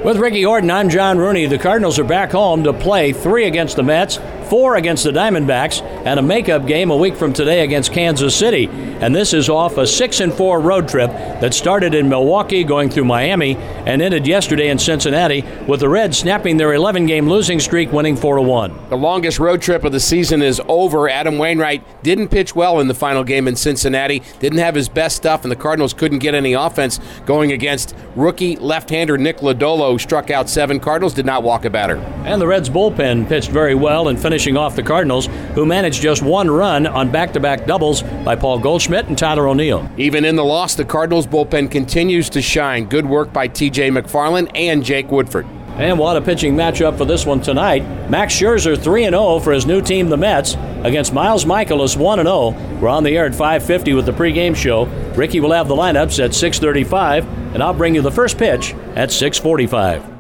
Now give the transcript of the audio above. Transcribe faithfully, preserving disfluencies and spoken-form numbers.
With Ricky Horton, I'm John Rooney. The Cardinals are back home to play three against the Mets, four against the Diamondbacks, and a makeup game a week from today against Kansas City. And this is off a six and four road trip that started in Milwaukee, going through Miami, and ended yesterday in Cincinnati, with the Reds snapping their eleven-game losing streak, winning four to one. The longest road trip of the season is over. Adam Wainwright didn't pitch well in the final game in Cincinnati, didn't have his best stuff, and the Cardinals couldn't get any offense going against rookie left-hander Nick Lodolo, who struck out seven. Cardinals did not walk a batter. And the Reds bullpen pitched very well in finishing off the Cardinals, who managed just one run on back-to-back doubles by Paul Goldschmidt and Tyler O'Neill. Even in the loss, the Cardinals bullpen continues to shine. Good work by T J McFarland and Jake Woodford. And what a pitching matchup for this one tonight. Max Scherzer three and oh for his new team, the Mets, against Miles Michaelis one and oh. We're on the air at five fifty with the pregame show. Ricky will have the lineups at six thirty-five, and I'll bring you the first pitch at six forty-five.